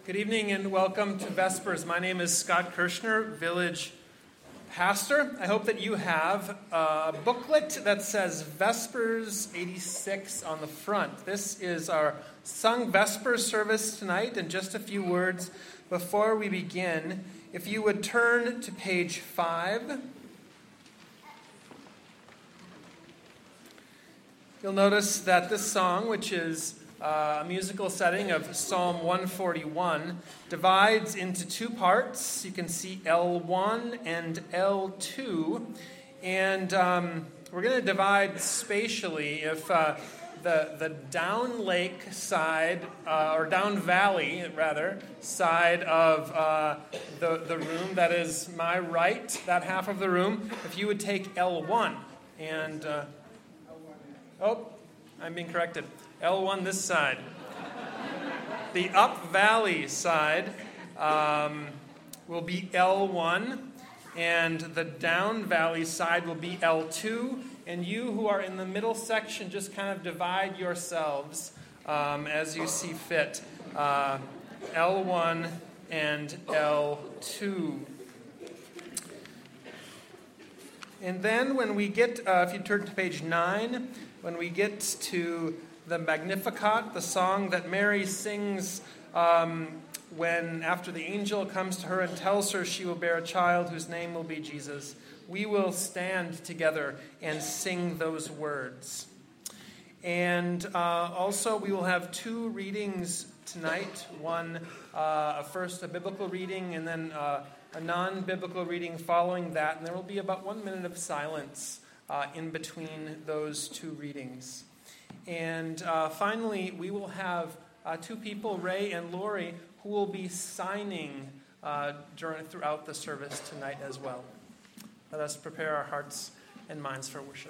Good evening and welcome to Vespers. My name is Scott Kirshner, village pastor. I hope that you have a booklet that says Vespers 86 on the front. This is our sung Vespers service tonight, and just a few words before we begin. If you would turn to page 5. You'll notice that this song, which is a musical setting of Psalm 141, divides into two parts. You can see L1 and L2. And we're going to divide spatially. If the down lake side, or down valley, rather, side of the room, that is my right, that half of the room, if you would take L1 and... I'm being corrected. L1 this side. The up valley side will be L1, and the down valley side will be L2. And you who are in the middle section, just kind of divide yourselves as you see fit. L1 and L2. And then when we get, if you turn to page 9, when we get to the Magnificat, the song that Mary sings when after the angel comes to her and tells her she will bear a child whose name will be Jesus, we will stand together and sing those words. And also we will have two readings tonight. One, first a biblical reading, and then a non-biblical reading following that. And there will be about 1 minute of silence in between those two readings. And finally, we will have two people, Ray and Lori, who will be signing throughout the service tonight as well. Let us prepare our hearts and minds for worship.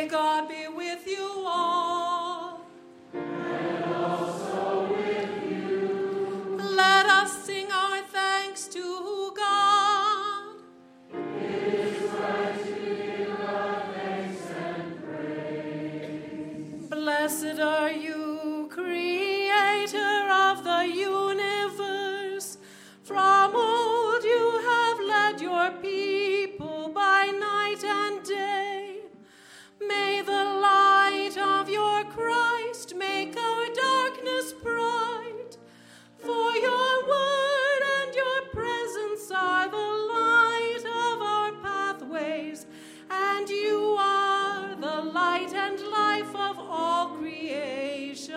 May God be with you all. And also with you. Let us sing our thanks to God. It is right to give God thanks and praise. Blessed are you, Creator of the universe. From old you have led your people by night and day. May the light of your Christ make our darkness bright. For your word and your presence are the light of our pathways, and you are the light and life of all creation.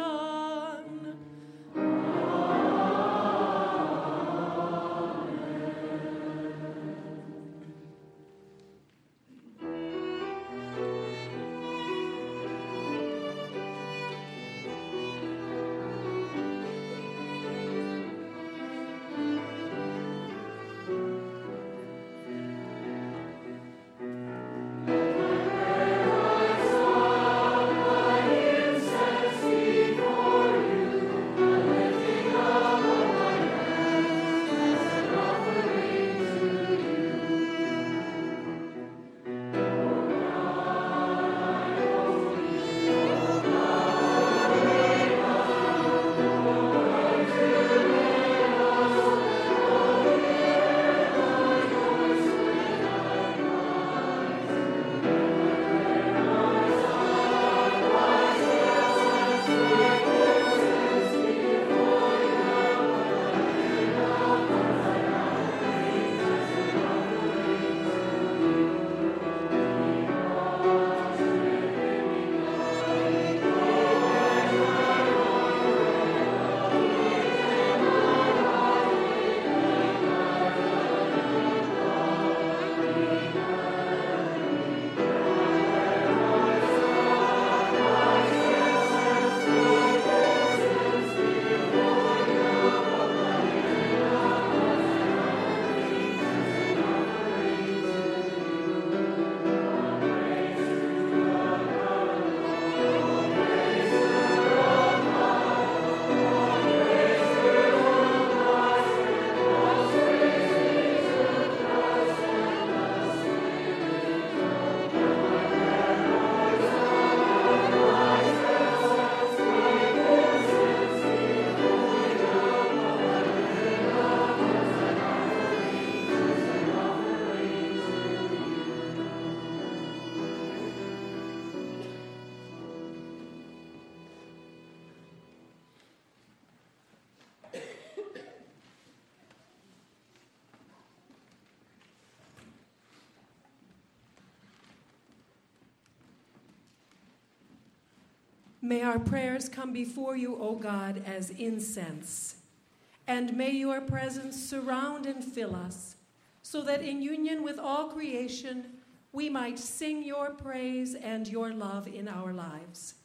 May our prayers come before you, O God, as incense. And may your presence surround and fill us, so that in union with all creation, we might sing your praise and your love in our lives.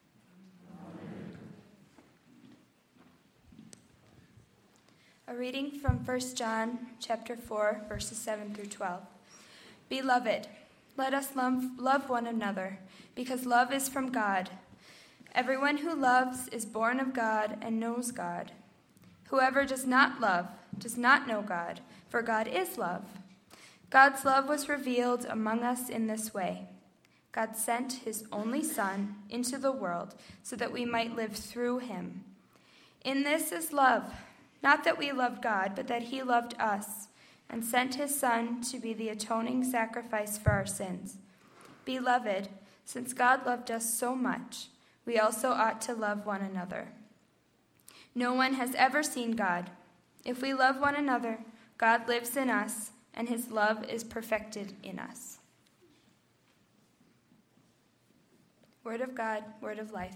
Amen. A reading from 1 John chapter 4, verses 7 through 12. Beloved, let us love one another, because love is from God. Everyone who loves is born of God and knows God. Whoever does not love does not know God, for God is love. God's love was revealed among us in this way. God sent his only Son into the world so that we might live through him. In this is love, not that we loved God, but that he loved us and sent his Son to be the atoning sacrifice for our sins. Beloved, since God loved us so much, we also ought to love one another. No one has ever seen God. If we love one another, God lives in us, and his love is perfected in us. Word of God, word of life.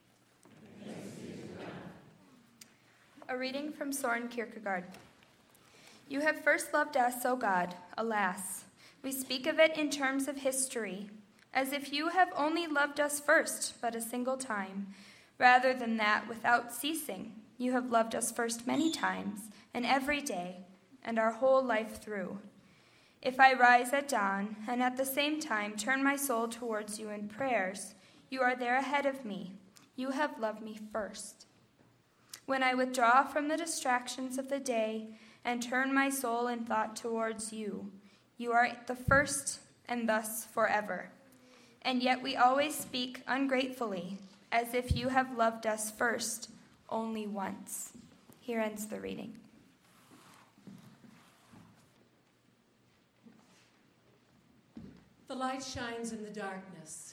A reading from Soren Kierkegaard. You have first loved us, O God, alas. We speak of it in terms of history, as if you have only loved us first but a single time. Rather than that, without ceasing, you have loved us first many times, and every day, and our whole life through. If I rise at dawn and at the same time turn my soul towards you in prayers, you are there ahead of me. You have loved me first. When I withdraw from the distractions of the day and turn my soul and thought towards you, you are the first and thus forever. And yet we always speak ungratefully, as if you have loved us first only once. Here ends the reading. The light shines in the darkness.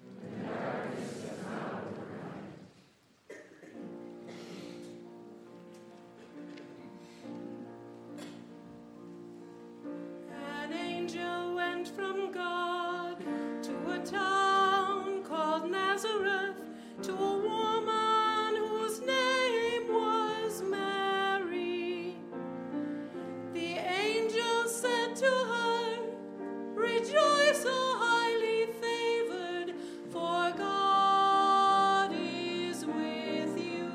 An angel went from God to a town called Nazareth, to a woman whose name was Mary. The angel said to her, "Rejoice, O highly favored, for God is with you.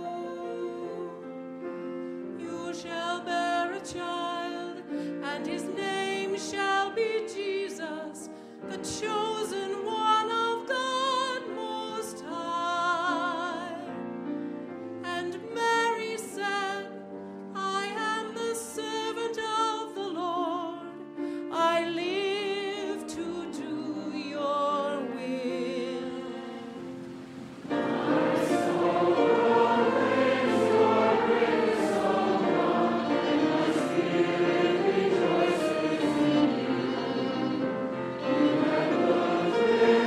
You shall bear a child, and his name shall be Jesus, the chosen one of God Most High." And Mary said, "I am the servant of the Lord. I live to do your will." Rejoices in you. You have looked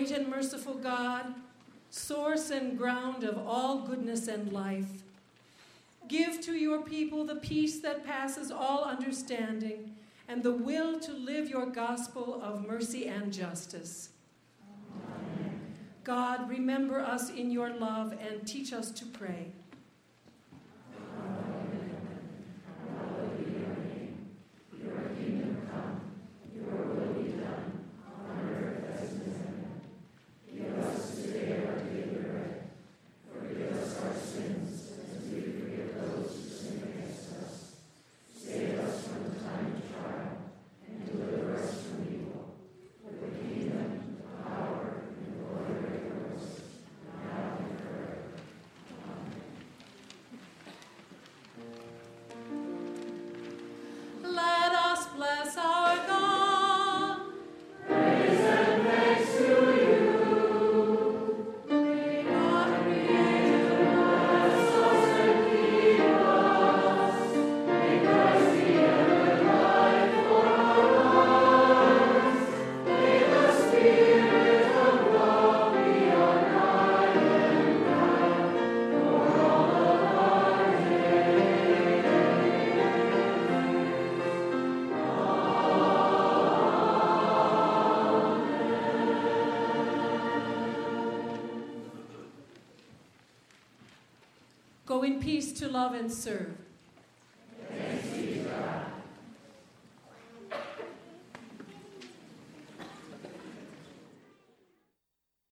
Great and merciful God, source and ground of all goodness and life, give to your people the peace that passes all understanding and the will to live your gospel of mercy and justice. Amen. God, remember us in your love and teach us to pray. Go in peace to love and serve.